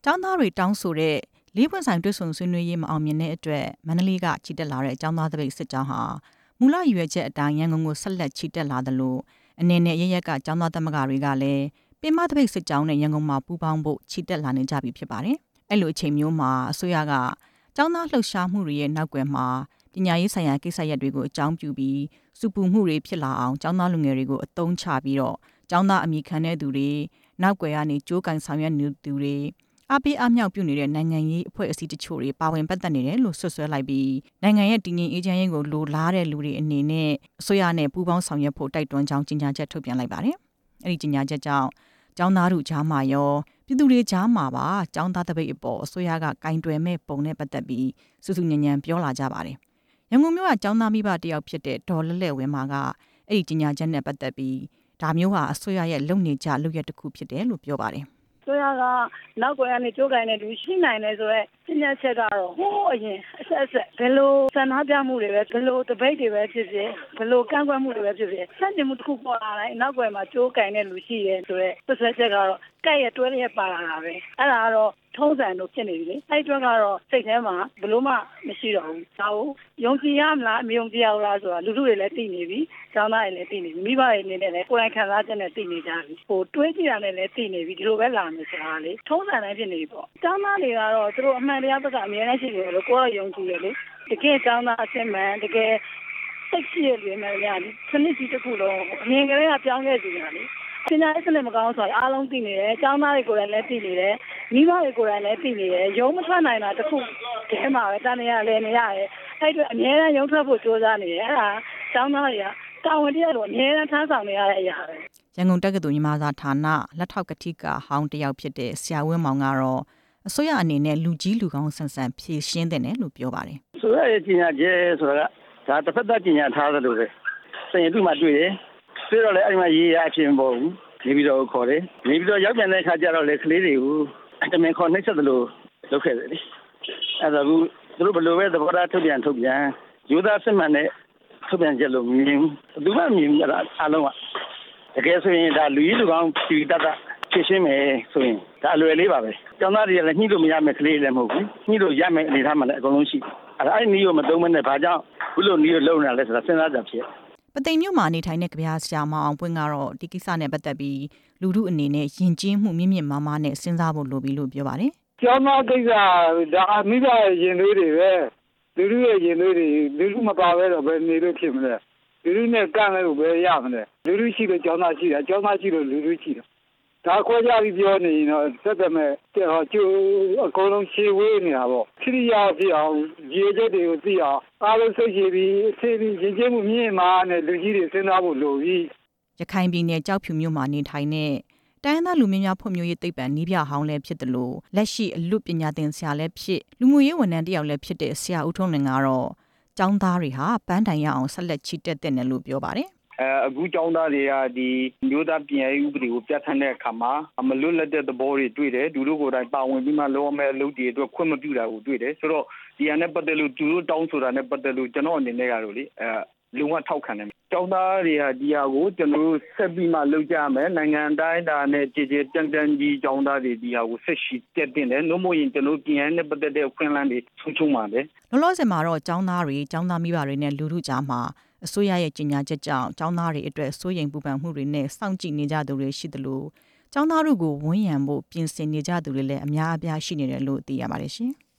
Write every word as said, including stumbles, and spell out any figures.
ကျောင်းသားတွေတောင်းဆိုတဲ့လေးပွင့်ဆိုင်တွေ့ဆုံဆွေးနွေးရေးမအောင်မြင်တဲ့အတွက်မန္တလေးကချီတက်လာတဲ့ကျောင်းသားတပိတ်စစ်ကြောင်းဟာမူလရွေချက်အတိုင်းရန်ကုန်ကိုဆက်လက်ချီတက်လာသလိုအနေနဲ့ရရက်ကကျောင်းသားသမဂ္ဂတွေကလည်းပင်မတပိတ်စစ်ကြောင်းနဲ့ရန်ကုန်မှာပူးပေါင်းဖို့ချီတက်လာနေကြပြီဖြစ်ပါတယ်။အဲ့လိုအချိန်မျိုးမှာအစိုးရကကျောင်းသားလှုပ်ရှားမှုတွေရဲ့နောက်ကွယ်မှာပညာရေးဆိုင်ရာကိစ္စရပ်တွေကိုအကြောင်းပြုပြီးစုပူမှုတွေဖြစ်လာအောင်ကျောင်းသားလူငယ်တွေကိုအသုံးချပြီးတော့ကျောင်းသားအမိခံတဲ့သူတွေနောက်ကွယ်ကနေကြိုးကန်ဆောင်ရွက်နေသူတွေအပေးအမြောက်ပြုနေတဲ့နိုင်ငံရေးအဖွဲ့အစည်းတချို့တွေပါဝင်ပတ်သက်နေတယ်လို့ဆွဆွဲလိုက်ပြီးနိုင်ငံရဲ့တည်ငြိမ်အေးချမ်းရေးကိုလိုလားတဲ့လူတွေအနေနဲ့အစိုးရနဲ့ပူးပေါင်းဆောင်ရွက်ဖို့တိုက်တွန်းကြောင်းကြေညာချက်ထုတ်ပြန်လိုက်ပါတယ်။အဲဒီကြေညာချက်ကြောင့်ကျောင်းသားတို့ကြားမှာရောပြည်သူတွေကြားမှာပါကျောင်းသားတပိတ်အပေါ်အစိုးရကကင်တွယ်မဲ့ပုံနဲ့ပတ်သက်ပြီးစုစုညံညံပြောလာကြပါတယ်။ရန်ကုန်မြို့ကကျောင်းသားမိဘတယောက်ဖြစ်တဲ့ဒေါ်လက်လက်ဝင်းမာကအဲ့ဒီကြေညာချက်နဲ့ပတ်သက်ပြီးဒါမျိုးဟာအစိုးရရဲ့လုံနေကြလုပ်ရက်တစ်ခုဖြစ်တယ်လို့ပြောပါတယ်။ဆိုရကနောက်ကွယ်ကနေကြိုးကိုင်နေသူရှိနိုင်တယ်ဆိုတော့ပညာချက်ကတော့ဟိုးအရင်အဆက်အဆက်ဘယ်လိုစံနှားပြမှုတွေပဲဘယ်လိုတပိတ်တွေပဲဖြစ်ဖြစ်ဘယ်လိုကန့်ကွက်မှုတွေပဲဖြစ်ဖြစ်စန့်ကျင်မှုတစ်ခုပေါ်လာတိုင်းနောက်ကွယ်မှာကြိုးကိုင်နေလူရှိရဲဆိုတော့ဆက်ဆက်ချက်ကတော့ကဲ့ရဲ့တွဲရဲ့ပါလာတာပဲအဲ့ဒါကတော့ထုံးစံတို့ဖြစ်နေပြီလေအဲ့အတွက်ကတော့စိတ်ထဲမှာဘလို့မှမရှိတော့ဘူးဒါကိုယုံကြည်ရမလားမယုံကြည်ရဘူးလားဆိုတာလူလူတွေလည်းသိနေပြီကျောင်းသားတွေလည်းသိနေပြီမိဘတွေအနေနဲ့လည်းကိုယ်တိုင်ခံစားချက်နဲ့သိနေကြပြီဟိုတွေးကြည့်ရတဲ့လည်းသိနေပြီဒီလိုပဲလာမယ်ဆိုတာလေထုံးစံတိုင်းဖြစ်နေပြီပေါ့ကျောင်းသားတွေကတော့သူတို့အမှန်တရားဘက်ကအများနဲ့ရှိနေတယ်လို့ကိုယ်ကယုံကြည်တယ်လေတကယ်ကျောင်းသားအစစ်မှန်တကယ်စိတ်ရှိရပြီမှများလေစနစ်ကြီးတစ်ခုလုံးအမြင်ကလေးကပြောင်းခဲ့ကြတာလေပညာရေးစနစ်မကောင်းဆိုတော့အားလုံးသိနေတယ်ကျောင်းသားတွေကိုယ်တိုင်လည်းသိနေတယ်မိဘတွေကိုယ်တိုင်လည်းသိနေတယ်ရုံးမထွက်နိုင်တာတခုဒီမှာပဲတန်နေရလဲနေရတယ်အဲ့အတွက်အများအားရုံးထွက်ဖို့ကြိုးစားနေတယ်အဲ့ဒါကျောင်းသားတွေကတာဝန်တရားလို့အများအားထမ်းဆောင်နေရတဲ့အရာပဲရန်ကုန်တက္ကသိုလ်ညီမစာဌာနလက်ထောက်ကတိကဟောင်းတယောက်ဖြစ်တဲ့ဆရာဝင်းမောင်ကတော့အစိုးရအနေနဲ့လူကြီးလူကောင်းဆန်ဆန်ဖြည့်ရှင်းတဲ့တယ်လို့ပြောပါတယ်။ဆိုရရဲ့ကြီးညာကျဲဆိုတာကဒါတစ်ဖက်သက်ကြီးညာထားသလိုပဲစင်ရသူမှတွေ့တယ်တွေ့တော့လည်းအဲ့မှာရေးရအဖြစ်မပေါ်ဘူးနေပြီးတော့ခေါ်တယ်နေပြီးတော့ရောက်ပြန်တဲ့အခါကျတော့လေကလေးတွေကိုတမင်ခေါ်နှိမ့်ဆက်သလိုလုပ်ခဲ့တယ်လေအဲ့ဒါကသူတို့ဘယ်လိုပဲသဘောထားထုတ်ပြန်ထုတ်ပြန်ယူသားစစ်မှန်တဲ့ထုတ်ပြန်ချက်လို့မြင်ဘူးသူမှမြင်ကြတာအားလုံးကတကယ်ဆိုရင်ဒါလူကြီးလူကောင်းပြည်တတ်တာဖြည့်ရှင်းမယ်ဆိုရင်ဒါအလွယ်လေးပါပဲကျောင်းသားတွေကလည်းညှိလို့မရမယ်ကလေးလည်းမဟုတ်ဘူးညှိလို့ရမယ်အနေထားမှလည်းအကုန်လုံးရှိအဲ့ဒါအဲ့နည်းကိုမသုံးမနဲ့ဘာကြောင့်ဘုလို့နည်းကိုလုံနေတာလဲဆိုတာစဉ်းစားကြဖြစ်ပသိမ်မြို့မှာနေထိုင်တဲ့ကြပြားဆရာမအောင်ပွင့်ကတော့ဒီကိစ္စနဲ့ပတ်သက်ပြီးလူထုအနေနဲ့ယဉ်ကျေးမှုမြင့်မြင့်မားမားနဲ့စဉ်းစားဖို့လိုပြီလို့ပြောပါတယ်။ကျောင်းသားကိစ္စဒါမိဘရဲ့ယဉ်သွေးတွေပဲလူထုရဲ့ယဉ်သွေးတွေလူထုမပါပဲတော့ဘယ်နေလို့ဖြစ်မလဲလူထုနဲ့ကန့်လို့ပဲရမလဲလူထုရှိလို့ကျောင်းသားရှိတာကျောင်းသားရှိလို့လူထုရှိတာဒါခွဲခြားပြီးပြောနေရင်တော့သက်သက်မဲ့ဟောကျိုးအကုန်လုံးရှေ့ဝေးနေတာပေါ့ခရီးရဖြစ်အောင်ရေချက်တွေကိုသိအောင်အားလုံးစိတ်ရှိပြီးအသေးပြီးရင်ကျေးမှုမြင့်မားနဲ့လူကြီးတွေစဉ်းစားဖို့လိုပြီးရခိုင်ပြည်နယ်ကြောက်ဖြူမြို့မှာနေထိုင်တဲ့တိုင်းသားလူမျိုးများဖွံ့ဖြိုးရေးသိပ္ပံနည်းပြဟောင်းလည်းဖြစ်တယ်လို့လက်ရှိအလွတ်ပညာသင်ဆရာလည်းဖြစ်လူမှုရေးဝန်ထမ်းတယောက်လည်းဖြစ်တဲ့ဆရာဦးထွန်းလွင်ကတော့ကျောင်းသားတွေဟာပန်းတိုင်ရအောင်ဆက်လက်ချီတက်တဲ့နယ်လို့ပြောပါတယ်အဲအခုကျောင်းသားတွေကဒီမျိုးသားပြည်ရေးဥပဒေကိုပြဋ္ဌာန်းတဲ့အခါမှာမလွတ်လပ်တဲ့သဘောတွေတွေ့တယ်သူတို့ကိုယ်တိုင်ပါဝင်ပြီးမှလောမဲ့အလုပ်တွေအတွက်ခွင့်မပြုတာကိုတွေ့တယ်ဆိုတော့ဒီဟာနဲ့ပတ်သက်လို့သူတို့တောင်းဆိုတာနဲ့ပတ်သက်လို့ကျွန်တော်အနေနဲ့ကတော့လေအဲလုံဝထောက်ခံတယ်ကျောင်းသားတွေကဒီဟာကိုကျွန်တော်တို့ဆက်ပြီးမှလုပ်ကြမယ်နိုင်ငံတိုင်းဒါနဲ့ကြည်ကြည်တန်တန်ကြီးကျောင်းသားတွေဒီဟာကိုဆက်ရှိတက်တင်တယ်နှုတ်မို့ရင်ကျွန်တော်ပြည်ရေးနဲ့ပတ်သက်တဲ့အခွင့်အလမ်းတွေဆုံးချုံပါတယ်လောလောဆယ်မှာတော့ကျောင်းသားတွေကျောင်းသားမိဘတွေနဲ့လူထုကြားမှာအစိုးရရဲ့ကြေညာချက်ကြောင့်ကျောင်းသားတွေအတွက်စိုးရိမ်ပူပန်မှုတွေနဲ့စောင့်ကြည့်နေကြသူတွေရှိသလိုကျောင်းသားတို့ကိုဝန်းရံဖို့ပြင်ဆင်နေကြသူတွေလည်းအများအပြားရှိနေတယ်လို့သိရပါတယ်ရှင်